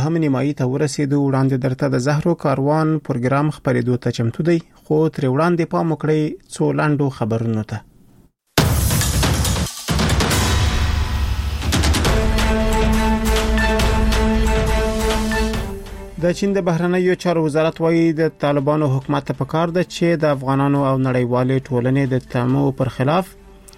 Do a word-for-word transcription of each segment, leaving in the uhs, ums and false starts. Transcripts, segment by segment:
دوهم نیمایي ته ورسېدو. وړاندې درته د زهرو کاروان پروګرام خپرېدو ته چمتو دی، خو تر وړاندې پام وکړئ څو لنډو خبرونو ته. د چین د بهرنیو چارو وزارت وايي د طالبانو حکومت ته پکار ده چې د افغانانو او نړیوالې ټولنې د تمو پر خلاف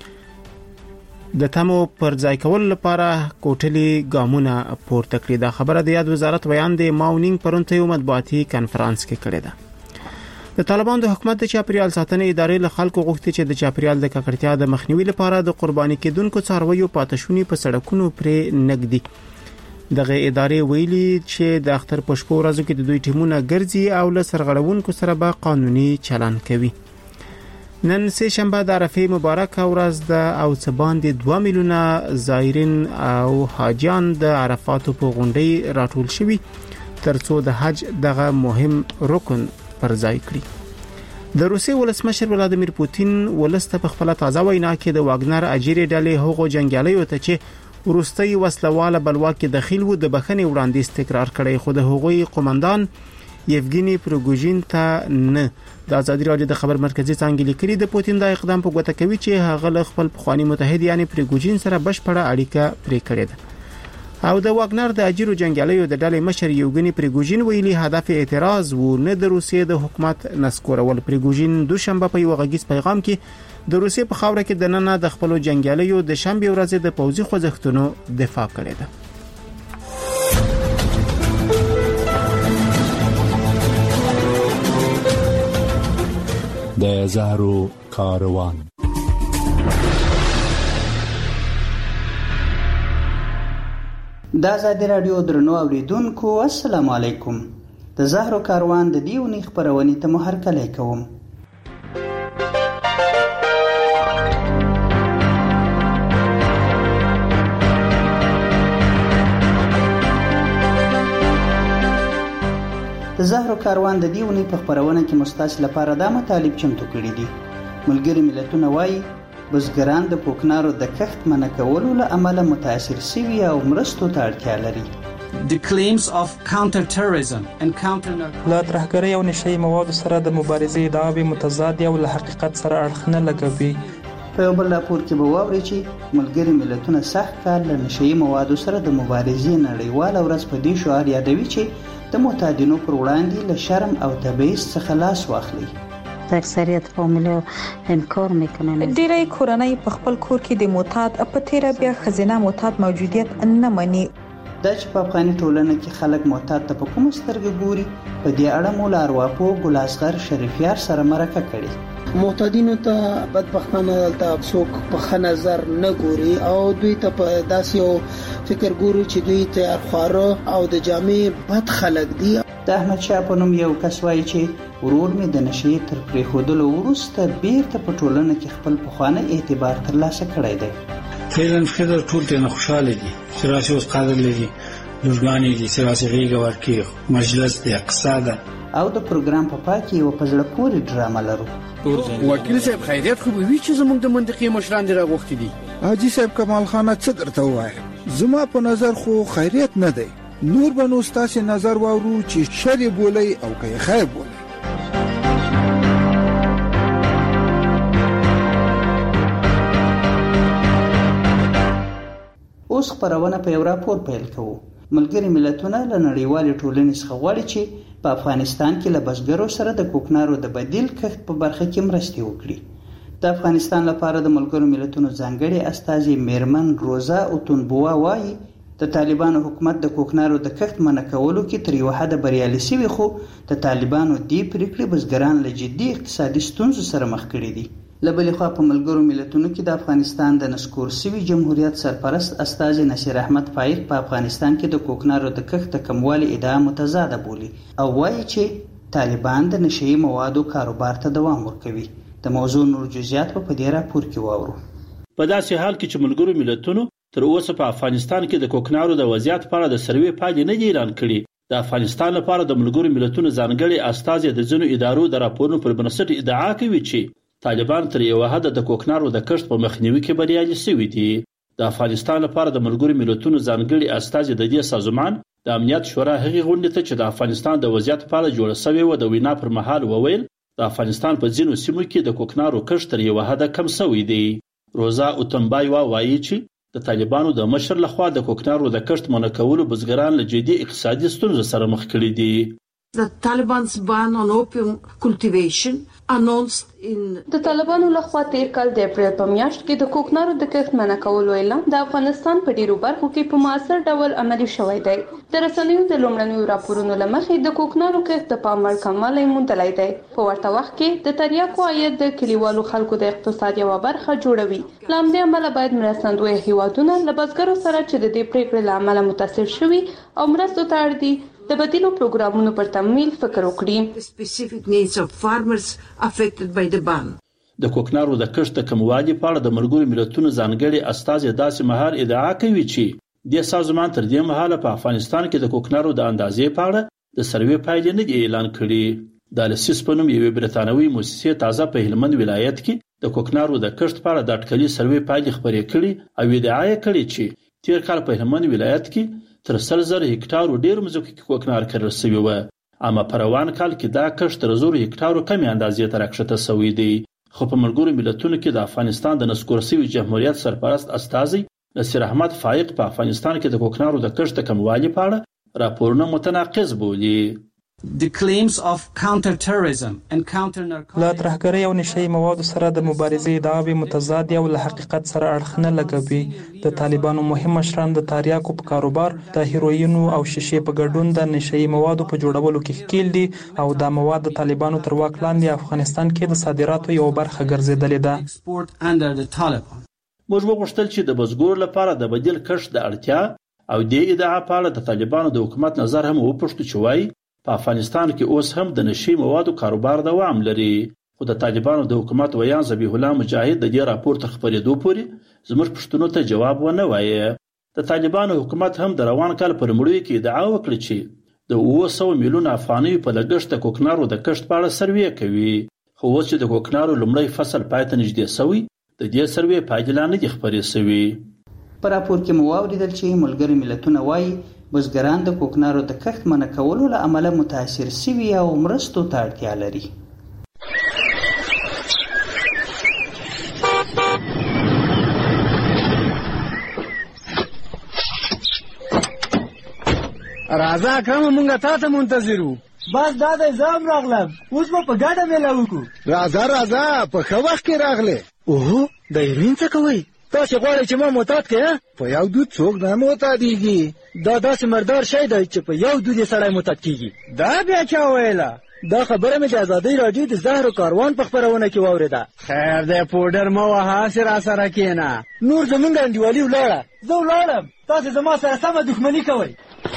د تمو پر ځای کول لپاره کوټلي ګامونه پورته کړي. دا خبره د یاد وزارت بیان دی ماونینګ پرونته یو مطبوعاتي کانفرنس کې کړې ده. د طالبانو د حکومت د چاپریال ساتنې ادارې له خلکو غوښتي چې د چاپریال د ککړتیا د مخنیوي لپاره د قرباني کېدونکو څارویو پاتشونی په سړکونو پرې نګدي. دغه ادارې ویلي چې د اختر په شپو ورځو کې د دوی ټیمونه ګرځي او له سرغړونکو سره به قانوني چلن کوي. نن سه شنبه د عرفه مبارکه ورځ ده او څه باندې دوه میلیونه زایرین او حاجیان د عرفات په غونډې راټول شوي ترڅو د حج دغه مهم رکن پر ځای کړي. د روسي ولسمشر ولادیمیر پوتین ولسته په خپل تازه وینا کې د واګنر اجیري ډلې هغو جنگیالیو ته چې وروستي وسلواله بلوا کې داخل وو د بخښنې وړاندیز تکرار کړي، خو د هغوی قومندان یفګینی پروګوژین ته نه. د ازادي راډیو د خبر مرکزی څنګه لیکلي د پوتین د اقدام په ګوته کوي چې هغه له خپل پخوانی متحد یعنی پروګوژین سره بشپړه اړیکه پرې کړې ده. او د واګنر د اجیرو جنگیالیو د ډلې مشر یوګینی پروګوژین ویلي هدف اعتراض و نه د روسیې د حکومت نسکورول. پروګوژین دوشنبه په یو غږیز پیغام کې د روسیې په خاوره کې د نننه د خپل جنگیالیو د شنبه ورځې د پوځي خوځښتونو دفاع کړې ده. د زهرو کاروان. د ازادي راډیو درنو اوریدونکو السلام علیکم. د زهرو کاروان د دیونی خبرونې ته محرکلی کوم. د زهرو کاروان د دیونی په خبرونه کې مستاسل لپاره د مطالب چمتو کړي دي. ملګری ملتونه وايي بزګران د پوکنارو د کښت منع کولو له امله متاثر شوي او مرستو ته اړتیا لري. The claims of counter-terrorism and counter لا ترهګرۍ او نشئی موادو سره د مبارزې ادعاوې متضاد او له حقیقت سره اړخ نه لګوي. په یو بل راپور کې به واورئ چې ملګری ملتونه سخت کار له نشئی موادو سره د مبارزې نړیواله ورځ په دې شعار یادوي چې د معتادینو پر وړاندې له شرم او تبعیض څخه لاس واخلي. اکثریت فامیل انکار میکنن. ډیری کورنۍ په خپل کور کې د معتاد په تیر بیا خزینه معتاد موجودیت نه مني. دا چې په افغاني ټولنه کې خلک معتاد ته په کوم سترګه ګوري، په دې اړه مو له ارواپو ګلاسغر شریفیار سره مرکه کړې. معتادینو ته بدبختانه دلته څوک په ښه نظر نه ګوري او دوی ته په داسې یو فکر ګوري چې دوی تیار خواره او د جامې بد خلک دي. د احمد شاه په نوم یو کس وایي چې ورور مې د نشې تر پرېښودلو وروسته بیرته په ټولنه کې خپل پخوانی اعتبار ترلاسه کړی دی. فعلا فکر ټول ته نه خوشاله دي چې راشي اوس قادر لري لږګانې دي چې راشي غیږه ورکړي مجلس د اقتصاد او د پروګرام په پای کې یو په زړه پورې ډرامه لرو. وکیل صاحب خیریت خو به وي چې زموږ د منطقې مشران دې راغوښتي دي. حاجي صاحب کمال خان څه درته ووایم؟ زما په نظر خو خیریت نه دی. نور به نو ستاسې نظر واورو چې شر یې بولئ او که یې خیر بولئ. اوس خبرونه په یو راپور پیل کوو. ملګری ملتونه له نړیوالې ټولنې څخه غواړي چې په افغانستان کې له بزګرو سره د کوکنارو د بدیل کښت په برخه کې مرستې وکړي. د افغانستان لپاره د ملګرو ملتونو ځانګړي استازي میرمن روزا اوتونبوا وایي د طالبانو حکومت د کوکنارو د کښت منع کولو کې تر یو حده بریالي شوی، خو د طالبانو دې پریکړې بزګران له جدي اقتصادي ستونزو سره مخ کړي دي. له بلې خوا په ملګرو ملتونو کې د افغانستان د نسکور سوي جمهوریت سرپرست استازي نصیر احمد فایق په افغانستان کې د کوکنارو د کښت د کموالي ادعا متضاده بولي او وایي چې طالبان د نشئی موادو کاروبار ته دوام ورکوي. د موضوع نور جزئیات په دې راپور کې واورو. په داسې حال کې چې ملګرو ملتونو تر اوسه په افغانستان کې د کوکنارو د وضعیت په اړه د سروې پایلې نه دي اعلان کړي. د افغانستان لپاره د ملګرو ملتونو ځانګړي استازي د ځینو ادارو د راپورونو پر بنسټ ادعا کوي چې طالبان تر یو حده د کوکنارو د کښت په مخنیوي کې بریالي شوي دي. د افغانستان لپاره د ملګرو ملتونو ځانګړي استازي د دې سازمان د امنیت شورا هغې غونډې ته چې د افغانستان د وضعیت په اړه جوړه شوې وه د وینا پر مهال وویل د افغانستان په ځینو سیمو کې د کوکنارو کښت تر یوه حده کم شوی دی. روزا اوتنبایوا وایي چې د طالبانو د مشر لخوا د کوکنارو د کښت منع کولو بزګران له جدي اقتصادي ستونزو سره مخ کړي دي. The Taliban's ban on opium cultivation announced in د طالبانو لخوا تیر کال د اپریل په میاشت کې د کوکنارو د کښت منع کولو اعلان د افغانستان په ډیرو برخو کې په مؤثر ډول عملي شوی دی. د رسنیو د لومړنیو راپورونو له مخې د کوکنارو کښت د پام وړ کموالی موندلی دی. په ورته وخت کې د تریاکو عاید د کلیوالو خلکو د اقتصاد یوه برخه جوړوي. له همدې امله باید مرستندویه هیوادونه له بزګرو سره چې د دې پریکړې له امله متاثر شوي او مرستو ته اړ دي د بدیلو پروګرامونو پر تمویل فکر وکړي. specific needs of farmers affected by the ban. د کوکنارو د کښت د کموالي په اړه د ملګرو ملتونو ځانګړي استازي داسې مهال ادعا کوي چې د سازمان تر دې مهاله په افغانستان کې د کوکنارو د اندازې په اړه د سروې پایلې نه دي اعلان کړي. د لسیس په نوم یوې برتانوي موسسې تازه په هلمند ولایت کې د کوکنارو د کښت په اړه د اټکلي سروې پایلې خپرې کړي او ادعا یې کړې چې تیر کال په هلمند ولایت کې تر سل زره هکټارو ډیر مځکو کې کوکنار کرل شوی و، اما په روان کال کې دا کښت تر زرو هکټارو کمې اندازې ته راکښته شوی دی. خو په ملګرو ملتونو کې د افغانستان د نسکور شوي جمهوریت سرپرست استازی نصیر احمد فائق په افغانستان کې د کوکنارو د کښت د کموالي په اړه راپورونه متناقض بولي. The claims of counter-terrorism and counter-narcotics له ترهګرۍ او نشه یي موادو سره د مبارزې ادعاوې متضادې او له حقیقت سره اړخ نه لګوي. د طالبانو مهم مشران د تریاکو په کاروبار، د هیروینو او شیشې په ګډون د نشه یي موادو په جوړولو کې ښکیل دي او دا مواد د طالبانو تر واک لاندې افغانستان کې د صادراتو یوه برخه ګرځېدلې ده. موږ وغوښتل چې د بزګرو لپاره د بدیل کښت د اړتیا او دې ادعا په اړه د طالبانو د حکومت نظر هم وپوښتو چې وایي په افغانستان کې اوس هم د نشي موادو کاروبار دوام لري. خو د طالبانو د حکومت ویان ذبیح الله مجاهد د دې راپور تر خپرېدو پورې زموږ پوښتنو ته جواب ونه وایه. د طالبانو حکومت هم د روان کال په لومړیو کې ادعا وکړه چې د اوه سوه میلیونه افغانیو په لګښت د کوکنارو د کښت په اړه سروې کوي. خو اوس چې د کوکنارو لومړی فصل پای ته نږدې شوی د دې سروې پایلې لا نه دي خپرې شوي. په راپور کې مو واوریدل چې ملګري ملتونه وایي بزګران د کوکنارو د کښت منع کولو له امله متاثر شوي او مرستو ته اړتیا لري. راځه اکرم مونږ تا ته منتظر وو. بس دا د زام راغلم، اوس به په ګډه میله وکړو. راځه راځه په ښه وخت کې راغلې. اوهو د هیروین څه کوئ؟ تاسې غواړئ چې ما معتاد کړې؟ په یو دود څوک نه معتادېږي. دا داسې مردار شی دی چې په یو دود یې سړی معتاد کېږي. دا بیا چا ویله؟ دا خبره مې د ازادۍ راډیو د زهرو کاروان په خپرونه کې واورېده. خیر دی پوډر مه وهه، هسې راسره کښېنه. نور زمونږ انډیوالي ولاړه. زه ولاړم، تاسې زما سره سمه دښمني کوئ.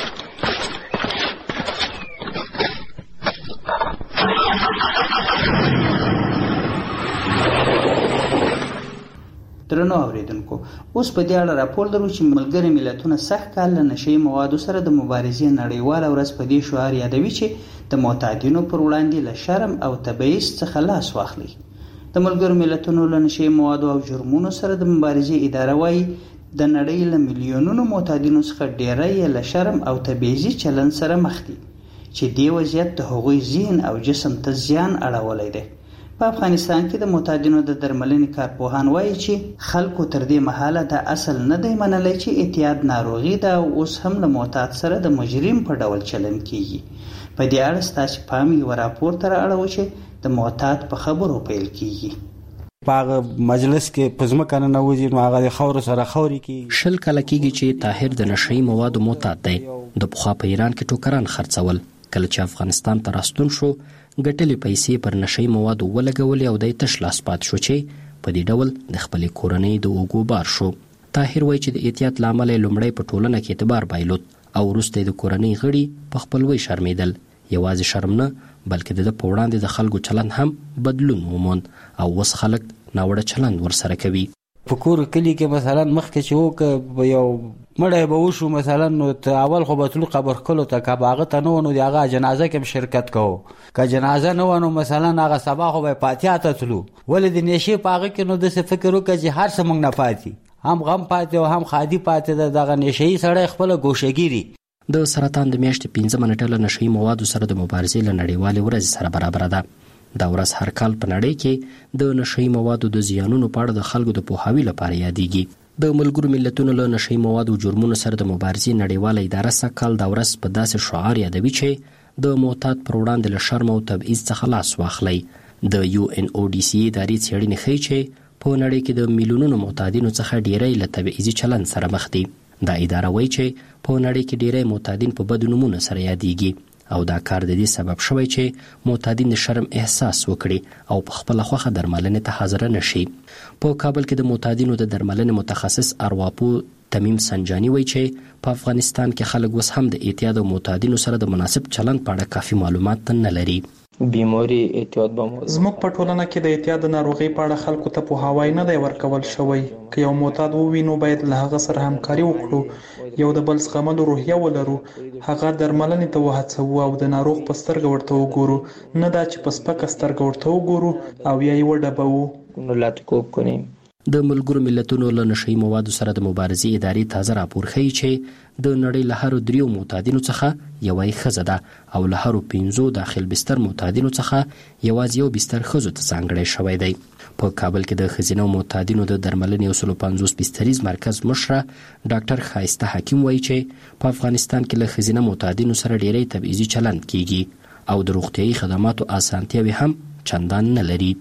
درنو اوریدونکو، اوس په دې اړه راپور لرو چې ملګري ملتونه سخت کال له نشه یي موادو سره د مبارزې نړیواله ورځ په دې شعار یادوي چې د معتادینو پر وړاندې له شرم او تبعیض څخه لاس واخلي. د ملګرو ملتونو له نشه یي موادو او جرمونو سره د مبارزې اداره وایي د نړۍ له میلیونونو معتادینو څخه ډیری یې له شرم او تبعیضي چلند سره مخ دي چې دې وضعیت د هغوی ذهن او جسم ته زیان اړولی دی. په افغانستان کې د معتادینو د درملنې کارپوهان وایي چې خلکو تر دې مهاله د اصل نه دی منلی چې اعتیاد ناروغي ده او اوس هم له معتاد سره د مجرم په ډول چلند کیږي. په دې اړه ستاسې پام یوه راپور ته رااړوو چې د معتاد په خبرو پیل کیږي. په هغه مجلس کې په ځمکه ننوځي نو هغه د خاورو سره خاورې کیږي. شل کاله کیږي چې طاهر د نشه یي موادو معتاد دی. د پخوا په ایران کې ټوکران خرڅول. کله چې افغانستان ته راستون شو ګټلې پیسې پر نشه یي موادو ولګولې او دی تش لاس پات شو چې په دې ډول د خپلې کورنۍ د اوږو بار شو. طاهر وایي چې د احتیاط له امله یې لومړی په ټولنه کې اعتبار بایلود او وروسته د کورنۍ غړي په خپلوۍ شرمېدل. یوازې شرم نه بلکې د ده په وړاندې د خلکو چلند هم بدلون وموند او اوس خلک ناوړه چلند ورسره کوي. په کور کلی کې مثلا مخکې چې وکه یو مړی به وشو مثلا نو اول خو به تلو قبر ښکلو ته که به هغه ته نه و نو د هغه جنازه کې هم شرکت کوو. که جنازه نه وه نو مثلا هغه سبا خو به فاتحه ته تلو. ولې د نیشې په هغه کې نو داسې فکر وکړه چې هر څه موږ نه پاتې، هم غم پاتې او هم خادي پاتې ده. دغه نیشهیي سړی خپله ګوشهګیري د سرطان د میاشتې پنځمه نیټه له نشهیي موادو سره د مبارزې له نړیوالې ورځې سره برابره ده. دا ورځ هر کال په نړۍ کې د نشهیي موادو د زیانونو په اړه د خلکو د پوهاوي لپاره یادېږي. د ملګرو ملتونو له نشهیي موادو جرمونو سره د مبارزې نړیواله اداره سږکال دا ورځ په داسې شعار یادوي چې د معتاد پر وړاندې له شرم او تبعیض څخه لاس واخلئ. د یو ان او ډي سي ادارې څېړنې ښیي چې په نړۍ کې د میلیونونو معتادینو څخه ډیری له تبعیضي چلند سره مخ دي. دا اداره وایي چې په نړۍ کې ډیری معتادین په بدو نومونو سره یادېږي او دا کار د دې سبب شوی چې معتادین د شرم احساس وکړي او په خپله خوښه درملنې ته حاضره نشي. په کابل کې د معتادینو د درملنې متخصص ارواپوه تمیم سنجانی وایي چې په افغانستان کې خلک اوس هم د اعتیاد او معتادینو سره د مناسب چلند په اړه کافي معلومات نه لري. بیماری اعتیاد به مو زموږ په ټولنه کې د اعتیاد د ناروغۍ په اړه خلکو ته پوهاوی نه دی ورکول شوی. که یو معتاد ووینو باید له هغه سره همکاري وکړو، یو د بل زغملو روحیه ولرو، هغه درملنې ته وهڅوو او د ناروغ په سترګه ورته وګورو، نه دا چې په سپکه سترګه ورته وګورو او یا یې وډبوو. نو لاتکوب کنیم. د ملګرو ملتونو له نشهیي موادو سره د مبارزې ادارې تازه راپور ښیي چې د نړۍ له هرو دریو معتادینو څخه یوه یې ښځه ده او له هرو پنځو داخل بستر معتادینو څخه یوازې یو بستر ښځو ته ځانګړی شوی دی. په کابل کې د ښځینه معتادینو د درملنې یو سلو پنځوس بستریز مرکز مشره ډاکټر ښایسته حکیم وایي چې په افغانستان کې له ښځینه معتادینو سره ډیری تبعیضي چلند کیږي او د روغتیایي خدماتو اسانتیاوې هم چندان نه لري.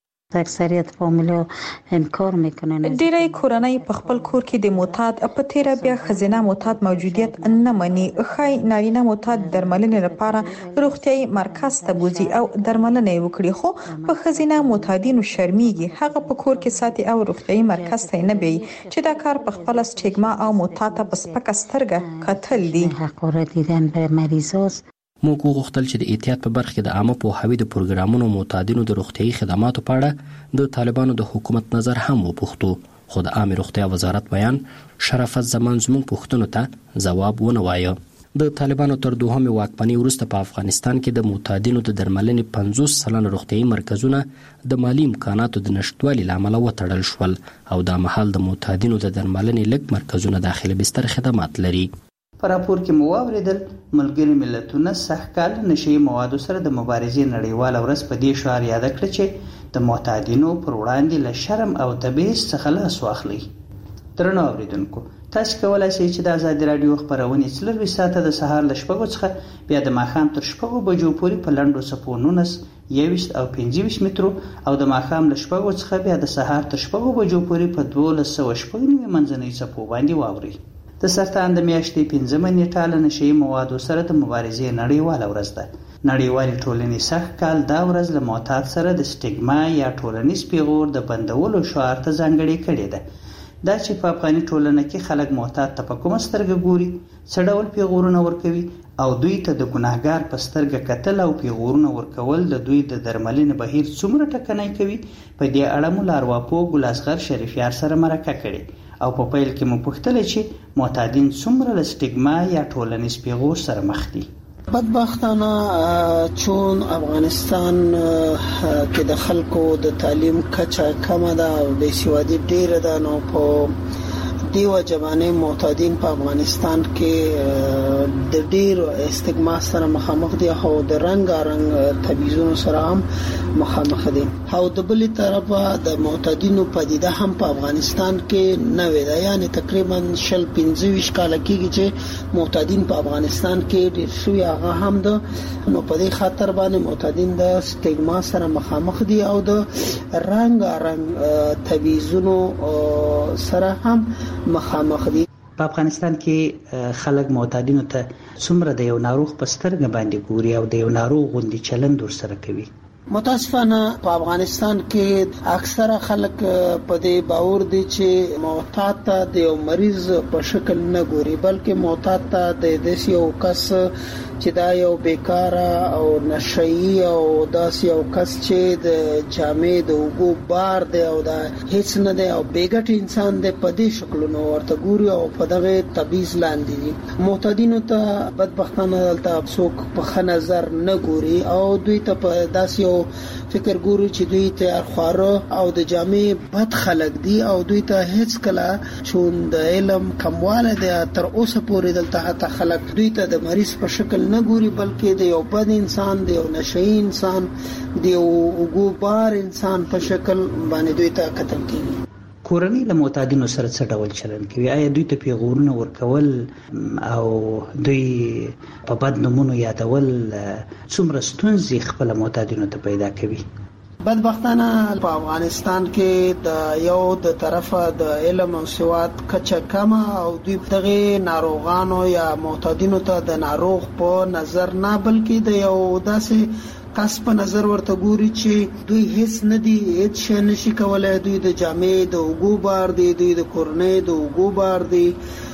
اکثریت فامیل انکار میکنن. ډیری کورنۍ په خپل کور کې د معتاد په تیر بیا خزینه معتاد موجودیت نه مني. خای نارینه معتاد درملنې لپاره روغتيایي مرکز ته بوزي او درملنه وکړي، خو په خزینه معتادینو شرمېږي، هغه په کور کې ساتي او روغتيایي مرکز ته نه بي چې دا کار په خپل سټیګما او معتاد په سپکه سترګه قتل دي. حقوق دیدن به مریضاس موږ وغوښتل چې د احتیاط په برخه کې د عامه پوهاوي د پروګرامونو معتادینو د روغتیایي خدماتو په اړه د طالبانو د حکومت نظر هم وپوښتو، خو د عامه روغتیا وزارت بیان شرافت زمان زموږ پوښتنو ته ځواب ونه وایه. د طالبانو تر دوهمې واکمنۍ وروسته په افغانستان کې د معتادینو د درملنې پنځوس سلنه روغتیایي مرکزونه د مالي امکاناتو د نشتوالي له امله وتړل شول او دا مهال د معتادینو د درملنې لږ مرکزونه داخلي بستر خدمات لري. په راپور کې مو واوریدل ملګري ملتونه سږکال نشهیي موادو سره د مبارزې نړیواله ورځ په دې شعار یاد کړه چې د معتادینو پر وړاندې له شرم او تبعیض څخه لاس واخلئ. درنو اوریدونکو، تاسو کولی شئ چې د ازادي راډیو خپرونې څلرویشت ساعته د سهار له شپږو څخه بیا د ماښام تر شپږو بجو پورې په لنډو څپو نولس، یوویشت او پنځه ویشت مترو او د ماښام له شپږو څخه بیا د سهار تر شپږو بجو پورې په دولس سوه شپږ نوي منځنۍ څپو باندې واورئ. د سرطان د میاشتې پنځمه نیټه له نشهیي موادو سره د مبارزې نړیواله ورځ ده. نړیوالې ټولنې سږکال دا ورځ له معتاد سره د سټیګما یا ټولنیز پیغور د بندولو شعار ته ځانګړې کړې ده. دا چې په افغاني ټولنه کې خلک معتاد ته په کومه سترګه ګوري، څه ډول پیغورونه ورکوي او دوی ته د ګناهګار په سترګه کتل او پیغورونه ورکول د دوی د درملنې بهیر څومره ټکنی کوي، په دې اړه مو له ارواپوه ګلاسغر شریفیار سره مرکه کړې او په پیل کې مو پوښتل چې معتادین څومره له سټیګما یا ټولنیز پیغور سره مخ دي. بدبختانه چون افغانستان کې د خلکو د تعلیم کچه کمه ده او د سوادي ډیره ده، نو په دیو جوانه معتادین په افغانستان کې د ډیر استګما سره مخامخ دي او د رنگارنګ تبعیضونو سره هم مخامخ دي. او د بلې طرفه د معتادینو پدیده هم په افغانستان کې نوې ده، یعنی تقریبا شل پنځه ویشت کال کېږي چې معتادین په افغانستان کې ډیر شوي، هغه هم ده. نو په دې خاطر باندې معتادین د استګما سره مخامخ دي او د رنگارنګ تبعیضونو سره هم مخامخ دي. په افغانستان کې خلک معتادینو ته څومره د یو ناروغ په سترګه باندې ګوري او د یو ناروغ غوندې چلند ورسره کوي؟ متاسفانه په افغانستان کې اکثره خلک په دې باور دي چې معتاد ته د یو مریض په شکل نه ګوري، بلکې معتاد ته د دې یو کس چې دا یو بیکاره او نشئی او داس یو کس چې د جامې د وګو بار دی او دا هیڅ نه دی او بیګټ انسان دی، په دې شکلونو ورته ګوري او په دغه تبعیض لاندې دي. معتادینو ته بدبختانه دلته څوک په ښه نظر نه ګوري او دوی ته په داسې یو فکر ګورو چې دوی تیار خواره او د جامع بد خلک دي او دوی ته هیڅ کله چون د علم کمواله دی تر اوسه پورې دلته حتی خلک دوی ته د مریض په شکل نه ګوري بلکې د یو بد انسان دی یو نشئی انسان دی یو وګوبار انسان په شکل باندې دوی ته کتل کیږي. کورنۍ له معتادینو سره څه ډول چلند کوي؟ آیا دوی ته پیغورونه ورکول او دوی په بد نومونو یادول څومره ستونزې خپل معتادینو ته پیدا کوي؟ بدبختانه په افغانستان کې د یو د طرفه د علم او سواد کچه کمه او دوی دغه ناروغانو یا معتادینو ته د ناروغ په نظر نه بلکې د یو داسې کس په نظر ورته ګوري چې دوی هیڅ نه دي، هیڅ شی نشي کولای، دوی د جامع د اوګو بار دی، دوی د کورنۍ د اوګو بار دی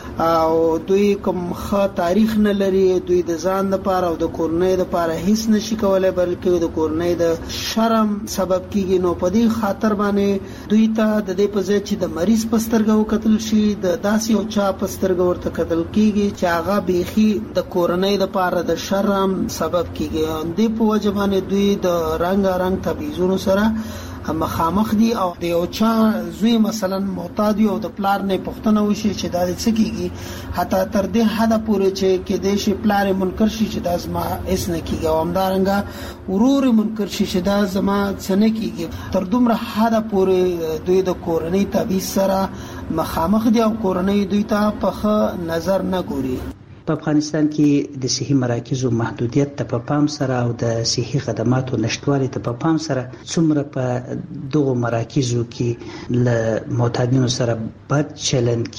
او دوی کوم ښه تاریخ نه لري، دوی د ځان لپاره او د کورنۍ لپاره هیڅ نشي کولای بلکې د کورنۍ د شرم سبب کیږي. نو په دې خاطر باندې دوی ته د دې په ځای چې د مریض په سترګه وکتل شي د داسې یو چا په سترګه ورته کتل کیږي چې هغه بیخي د کورنۍ لپاره د شرم سبب کیږي. دې په وجه باندې دوی د رنګ رنګ تبعیضونو سره مخامخ دي او د یو چا زوی مثلا معتاد او د پلار نه پښتنه وشي چې دا څه کیږي حتی تر دې حد پورې چې کې د شي پلار منکر شي چې دا زما اس نه کیږي او همدارنګه ورور منکر شي چې دا زما څه نه کیږي. تر دومره حد پورې دوی د کورنۍ تبعیض سره مخامخ دي او کورنۍ دوی ته په نظر نه ګوري. په افغانستان کې د صحي مراکزو محدودیت ته په پام سره او د صحي خدماتو نشټوالي ته په پام سره څومره په دغو مراکزو کې له معتادینو سره بد چلند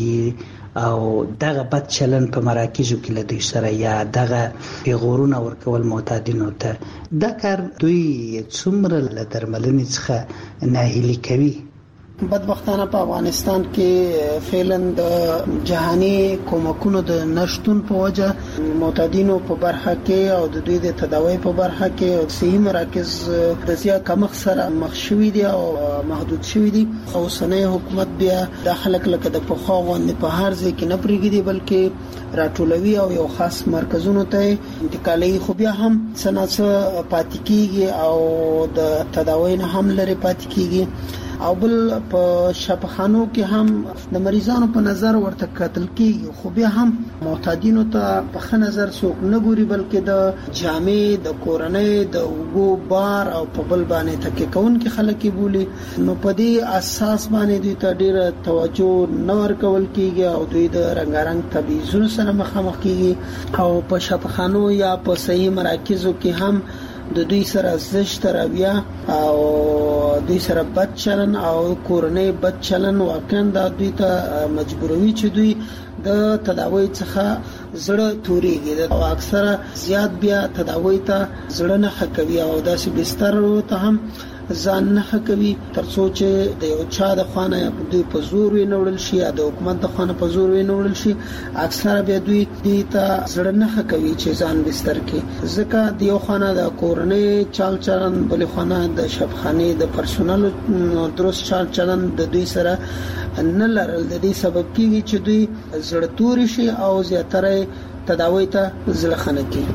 کیږي او دغه بد چلند په مراکزو کې له دوی سره یا دغه پیغورونه ورکول معتادینو ته دا کار دوی څومره له درملنې څخه ناهیلي کوي؟ بدبختانه په افغانستان کې فعلا د جهاني کومکونو د نشټون په وجه معتادینو په برخه کې او د دوی د تداوی په برخه کې صحي مراکز د زیات کمښت سره مخ شوي دي او محدود شوي دي. اوسنۍ حکومت بیا د خلک لکه د پخوا غوندې په هر ځای کې نه پرېږدي بلکې راټولوي او یو خاص مرکزونو ته انتقالي، خو بیا هم څه نه څه پاتې کیږي او د تداوی نه هم لري پاتې کیږي. او بل په شفاخانو کې هم د مریضانو په نظر ورته کتل کیږي خو بیا هم معتادینو ته په ښه نظر څوک نه ګوري بلکې د جامع د کورنۍ د اوګو بار او په بل باندې تکیه کوونکي خلک بولي. نو په دې اساس باندې دوی ته ډېره توجه نه ورکول کیږي او دوی د رنګارنګ تبعیضونو سره مخامخ کیږي او په شفاخانو یا په صحي مراکزو کې هم د دوی سره زشت رویه او دوی سره بد چلن او کورنۍ بد چلن واقعا د دوی ته مجبوروي چې دوی د تداوی څخه زړه توريږي او اکثره زیات بیا تداوی ته زړه نه حکوي او داسې بستر ته هم ځان نه کوي ترڅو چې د یو چا د خوانه دوی په زور وینول شي یا د حکومت د خوانه په زور وینول شي اکثره به دوی دې ته زړه نه کوي چې ځان بستر کې ځکه د یو خوانه د کورنۍ چال چلن بل خوانه د شفخانه د پرسونل درست چال چلن د دوی سره نه لرل د دې سبب کیږي چې دوی زړه توري شي او زیاتره تداوی ته زړه خنه کوي.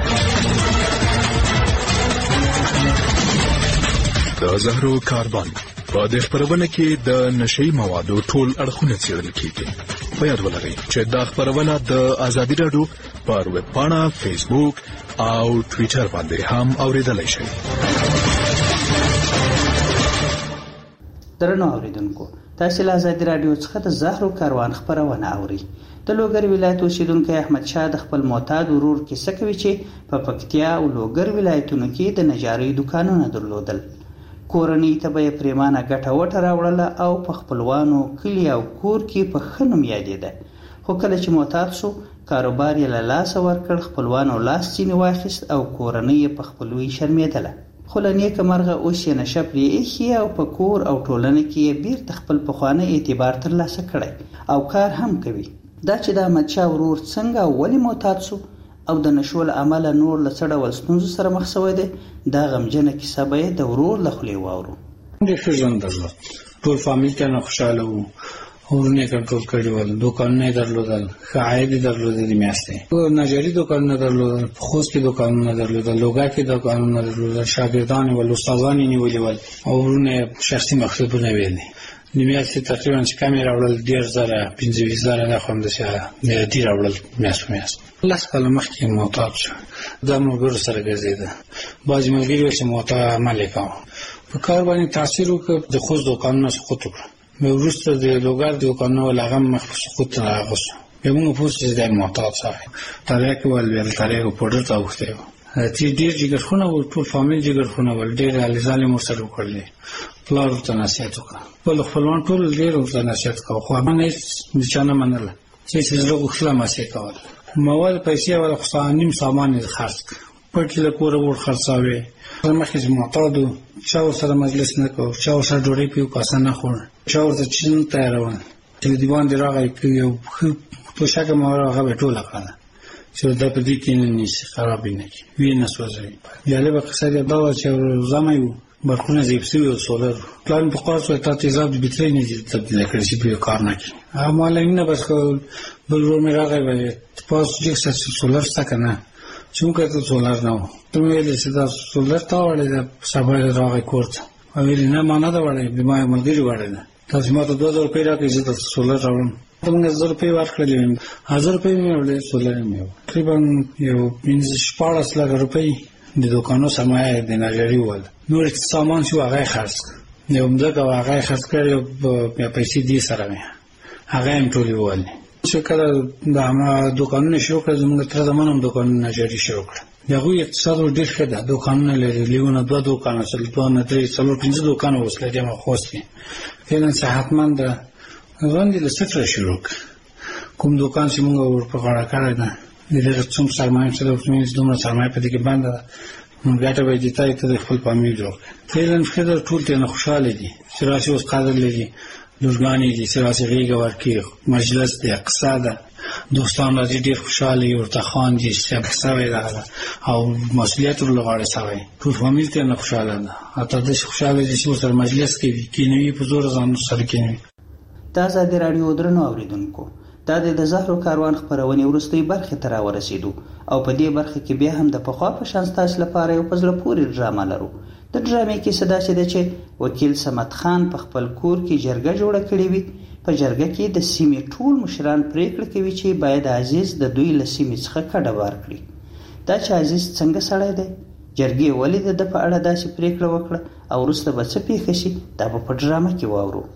د زهرو کاربن په دې خبرونه کې د نشئی موادو ټول اړخونه څېړل کیږي. په یاد ولرئ چې دا خبرونه د ازادي رادیو پر ویب پاڼه، فیسبوک او ټوئیټر باندې هم اوریدلای شئ. درنو اوریدونکو، تاسو له ازادي رادیو څخه د زهرو کاروان خبرونه اورئ. د لوګر ولایت اوسیدونکو احمد شاه د خپل معتاد ورور کیسه کوي چې په پکتیا او لوګر ولایتونو کې د نجارۍ دکانونه درلودل. کورنۍ ته به یې پریمانه ګټه وټه راوړله او په خپلوانو کلي او کور کې په ښه نوم یادېده. خو کله چې معتاد شو کاروبار یې له لاسه ورکړ، خپلوانو لاس ځینې واخیست او کورنۍ یې په خپلوي شرمېدله. خو له نیکه مرغه اوس یې نشه پرې ایښي او په کور او ټولنه کې یې بیرته خپل پخوانی اعتبار ترلاسه کړی او کار هم کوي. دا چې د احمدشاه ورور څنګه او ولې معتاد شو او د نشو له امله نور له څه ډول ستونزو سره مخ شوی دی، دا غمجنه کیسه به د ورور له خولې واورو. د ښه ژوند درلود، ټول فامیل ته نه خوشحاله وو ورونه کنټرول کړي ول، دوکانونه درلودل، عاید درلودل د میاشتې، نجاری دوکانونه درلودل، خوست کې دوکانونه درلودل، لوګا کې دوکانونه درلودل، شاګردان ول، استادان نیولې ول او ورونه شخصي مقصدونه ویل. نیمیاشتې تقریبا چې کمی راوړل ډېر زره پنځه ویشت زره نه خوند شه د دې راوړل میاشت میاشت لاس کله مخکې معتاد شو. دا ملګرو سره ګرځېده، بعضې ملګري چې معتاد عمل یې کاوه، په کار باندې تاثیر وکړ. د خوست دوکانونه سقوط وکړه، بیا وروسته د لوګر دوکانونه ول هغه مخ په سقوط راغوست. بیا موږ پوه شو چې دا معتاد صاحب تریاکې ول بیا تریاکو پوډر ته اوښتی و، چې ډېر جګرخونه ول، ټول فامیل جګرخونه ول، ډېر هلې ځالې مو ورسره وکړلې. پلار ورته نصیحت وکړه، خپل خپلوان ټول ډېر ورته نصیحت کوه، خو ما نه هېڅ د چا نه منله، چې چې زړه غوښتله هماسې یې کوله. مواد پیسې وله خو نیم سامان یې خرڅ کړ، پټ له کوره ور خرڅاوې. مخکې چې معتاد و، چا ورسره مجلس نه کوو، چا ورسره ډوډۍ په یو کاسه نه خوړ، چا ورته چین تیارول، چې د دیوان دې راغی یو ښه توشکه مو هغه به ټوله کړله چې دا په دې کې نه نیسي، خراب یې نه کړي، ویې نه سوځوي. جالبه قصه دې دا وه چې زمی و، برقونه ضعیف شوي و، سولر پلان په قرض وایي تا تیزاب د بیترۍ نه دي تبدیله کړي چې په یو کار نه کړي. هغه معلمینه بس بل ورور مې راغی وایي تاسو چې سولر شته که نه، چې موږ ته سولر نه و. ته مې ویلې چې دا سولر تا وړی ده، سبا یې راغی کور ته، ویلې نه ما نه ده وړی، ما یو ملګري وړی ده، تاسو ما ته دوه زره روپۍ راکړئ زه درته سولر راوړم. ته موږ زر روپۍ ورکړلې وې، هزار روپۍ مې وړې، سولر یې مې وړ. تقریبا یو پنځه شپاړس لکه روپۍ د دوکانو سرمایه د نجاري ووله. نور سامان چې و هغه یې خرڅ کړ، یو مځکه و هغه یې خرڅ کړ، یو پیسې دې سره مې هغه یې هم ټولې ووهلې. چې کله د همه دوکانونه شروع کړل، زموږ تره زمان هم دوکانونه نجاري شروع کړل. د هغوی اقتصاد ډېر ښه ده، دوکانونه لري، لیونه دوه دوکانه شل، دوه نه درې څلور پنځه دوکانه اوس لري همه خوست کې. فعلا صحتمند ده. غوندې له صفره شروع کړ، کوم دوکان چې موږ ور په غاړه کړی ده، د ډېر څوم سرمایه چې د دومره سرمایه په دې کې بنده ده، نو ګټه به یې دې ته ته د خپل فامیل جوړ کړې. فعلا ښه ده، ټول ترېنه خوشحاله دي چې راشي اوس قدر لري، لورګانې دي چې راشي غېږه ورکړي، مجلس دی، قصه ده، دوستان راځي ډېر خوشحاله وي، ورته خاندي چې سوی ده او مسؤلیت ورله غاړه سوی، ټول فامیل ترېنه خوشحاله ده. حتی داسې خوشحاله دي چې ورسره مجلس کوي، کېنوي، په زوره ځان سره کېنوي. د ازادي راډیو درنو اوریدونکو، دا د زهرو کاروان خپرونې وروستۍ برخې ته راورسېدو او په دې برخه کې بیا هم د پخوا په شان ستاسو لپاره یو په زړه پورې ډرامه لرو. د ډرامې کیسه داسې ده چې وکیل صمد خان په خپل کور کې جرګه جوړه کړې وي. په جرګه کې د سیمې ټول مشران پریکړه کوي چې باید عزیز د دوی له سیمې څخه کډه وار کړي. دا چې عزیز څنګه سړی دی، جرګې ولې د ده په اړه داسې پریکړه وکړه او وروسته به څه پېښه شي، دا به په ډرامه کې واورو.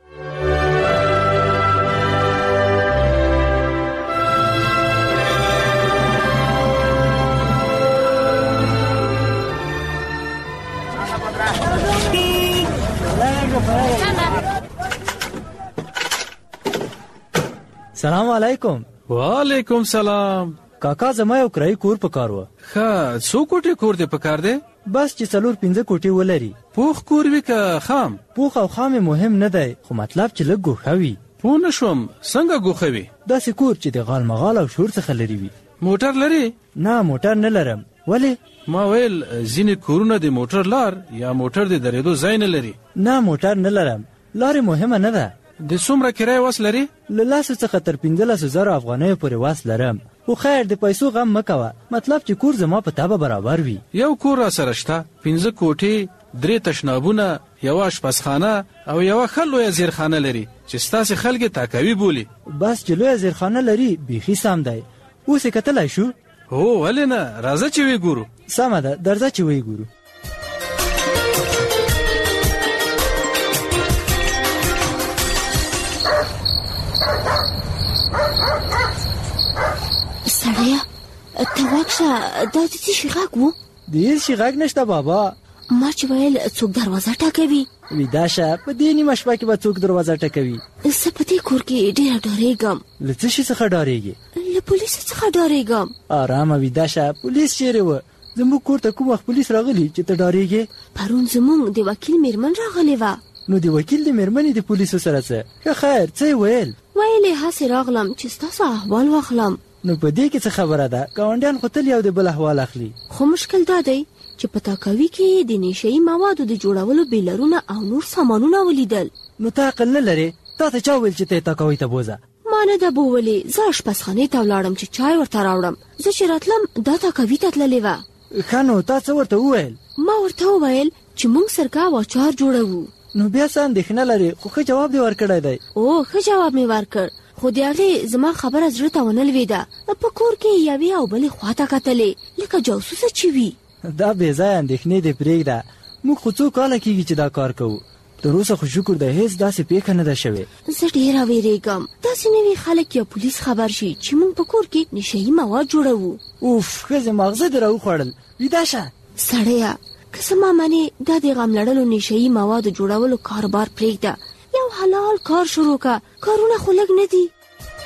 سلام علیکم. وعلیکم سلام. کاکا زما یو کرایي کور پکار و. ښه، څو کوټې کور دې پکار دی؟ بس چې څلور پنځه کوټې ولري. پوخ کور وي که خام؟ پوخ او خام مهم نه دی، خو مطلب چې لږ ګوښه وي. پوه نه شوم، څنګه ګوښه وي؟ داسې کور چې د غال مغال او شور څخه لرې وي. موټر لري؟ نه موټر نه لرم. ولې؟ ما ویل ځینې کورونه د موټر لار یا موټر د درېدو ځای نه لري. نه موټر نه لرم، لارې مهمه نه ده. د څومره کرایه وس لري؟ له لاسو څخه تر پنځلسو زرو افغانیو پورې وس لرم. خو خیر د پیسو غم مه کوه، مطلب چې کور زما په تابه برابر وي. یو کور را سره شته، پنځه کوټې، درې تشنابونه، یوه اشپزخانه او یوه ښه لویه زیرخانه لري چې ستاسې خلک یې تاکوي بولي. بس چې لویه زیرخانه لري بیخي سم دی. اوس یې کتلی شو؟ هو ولې نه، راځه چې ویې ګورو. سمه ده، درځه چې ویې ګورو. سړیه ته واکشه، دا د څه شي غږ و؟ د هېڅ شي غږ نشته بابا. ما چې ویل څوک دروازه ټکوي. ویده شه، په دې نیمه شپه کې به څوک دروازه ټکوي؟ زه په دې کور کې ډېره ډارېږم. له څه شي څخه ډارېږې؟ له پولیسو څخه ډارېږم. ارامه ویده شه، پولیس چیرې و؟ زموږ کور ته کوم وخت پولیس راغلي چې ته ډارېږې؟ پرون زموږ د وکیل مېرمن راغلې وه. نو د وکیل د مېرمنې د پولیسو سره څه؟ ښه خیر، څه یې ویل؟ ویل یې هسې راغلم چې ستاسو احوال واخلم. نو په دې کې څه خبره ده؟ ګاونډیان خو تل یو د بل احوال اخلي. خو مشکل دا دی چې په تاکوي کې د نشهیي موادو د جوړولو بیلرونه او نور سامانونه ولیدل. نو ته عقل نه لرې؟ تا ته چا ویل چې ته تاکوي ته بوزه؟ ما نه ده بوولې، زه اشپزخانې ته ولاړم چې چای ورته راوړم. زه چې راتلم دا تاکوي ته تللې وه. ښه نو تا څه ورته وویل؟ ما ورته وویل چې موږ سرکه او اچار جوړوو. نو بیا څه اندېښنه لرې؟ خو ښه جواب دې ورکړی دی. او ښه جواب مې ورکړ، خو د هغې زما خبره زړه ته ونه لوېده. په کور کې یوې او بلې خواته کتلې لکه جاسوسه چې وي. دا بې ځایه اندېښنې دې پرېږده. موږ خو څو کاله کېږي چې دا کار کوو. تر اوسه خو شکر دی هېڅ داسې پیښه نه ده شوې. زه ډېره وېرېږم داسې نوي خلک یا پولیس خبر شي چې موږ په کور کې نشهیي مواد جوړوو. اوف ښځې ماغزه دې راوخوړل. ویده شه سړیه، که زما منې دا د غم لړلو نشهیي موادو جوړولو کاروبار پرېږده، یو حلال کار شروع که. کارونه خو لږ نه دي.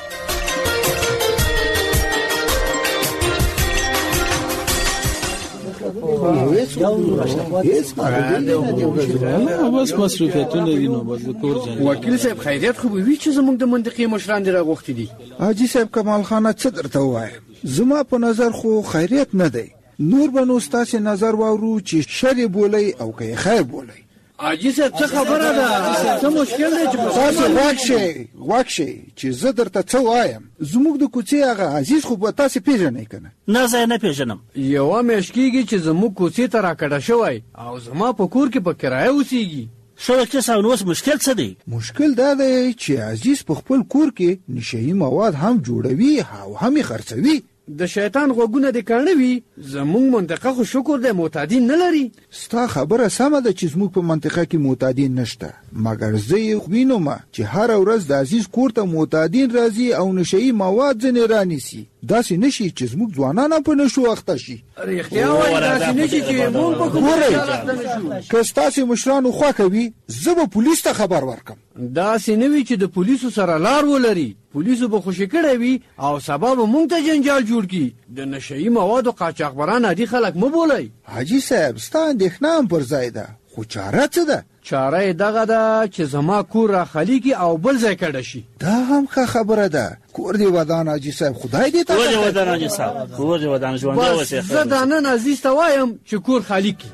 بس مصروفیتونه دي نو بس کور ځان. وکیل صاحب خیریت خو به وي چې زموږ د منطقې مشران دې راغوښتي دي. حاجي صاحب کمال خانه څه درته ووایم؟ زما په نظر خو خیریت نه دی. نور به نو ستاسې نظر واورو چې شر یې بولئ او که یې خیر بولئ. حاجي صاحب څه خبره ده؟ څه مشکل دی چې تاسې غوږ شئ غوږ شئ چې زه درته څه وایم. زموږ د کوڅې هغه عزیز خو به تاسې پېژنئ که نه؟ نه زه یې نه پېژنم. یوه میاشت کېږي چې زموږ کوڅې ته راکډه شوی او زما په کور کې په کرایه اوسېږي. ښه وکیل صاحب نو اوس مشکل څه دی؟ مشکل دا دی چې عزیز په خپل کور کې نشهیي مواد هم جوړوي او هم یې خرڅوي. د شیطان غوږونه دې کاڼه وي. زموږ منطقه خو شکر دی معتادین نه لري. ستا خبره سمه ده چې زموږ په منطقه کې معتادین نشته، مګر زه یې وینم چې هره ورځ د عزیز کور ته معتادین راځي او نشهیي مواد ځینې رانیسي. داسې نشي چې زموږ ځوانان په نشو اخته شي. رښتیا وایي داسې نشي چې موږ په کوم ځای اخته نشو. که ستاسې مشرانو خوښه وي زه به پولیس ته خبر ورکړم. داسې نه وي چې د پولیسو سره لار ولري. پولیسو به خوشي کړی وي او سبا به موږ ته جنجال جوړ کړي. د نشهیي موادو قاچاقبران عادي خلک مه بولئ. حاجي صاحب ستا اندېښنه هم پر ځای ده، خو چاره څه ده؟ چاره یې دغه ده چې زما کور را خالي کړي او بل ځای کډه شي. دا هم ښه خبره ده. کور دې ودان حاجي صاحب، خدای دې کور دې ودان حاجي صاحب، کور دې ودان ژوندی اوسې. زه دا نن عزیز ته وایم چې کور خالي کړي.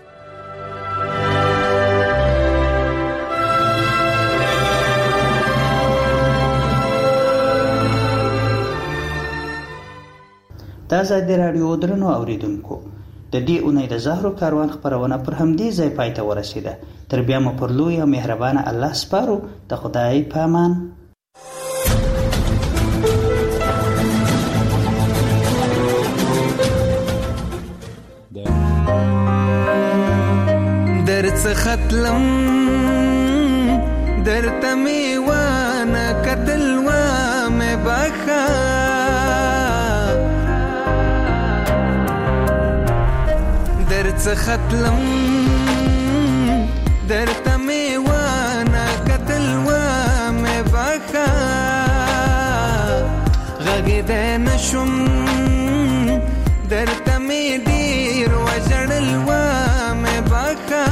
د ازادي راډیو درنو اوریدونکو، د دې اونۍ د زهرو کاروان خپرونه پر همدې ځای پای ته ورسېده. تر بیا مو پر لوی او مهربانه الله سپارو. د خدای په امان. درڅخه تلم درته مې وانه کتل وامې بخښه درڅخه تلم درته مې وانه کتل وامې بخښه غږېدی نه شوم درته مې ډېر وژړل وامې بخښه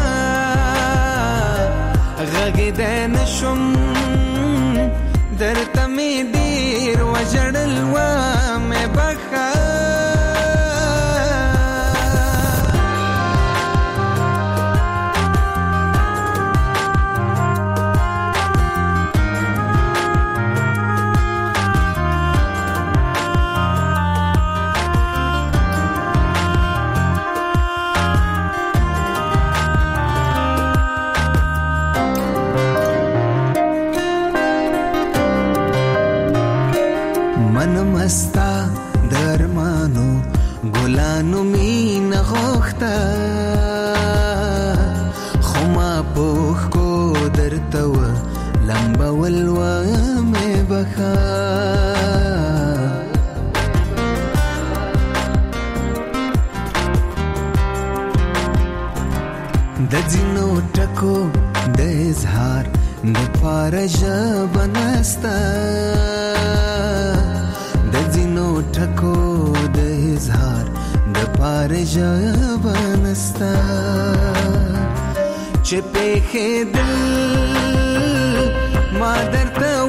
غږېدی نه شوم درته مې ډېر وژړل وامې بخښه مستا درمانو ګلانو مینه غوښته خو ما پوښ کو درته و لمبول وامې بخښه د ځینو ټکو د اظهار د پاره ژبه نسته ټکو د اظهار د پاره ژبه نسته چې پېښېدل ما درته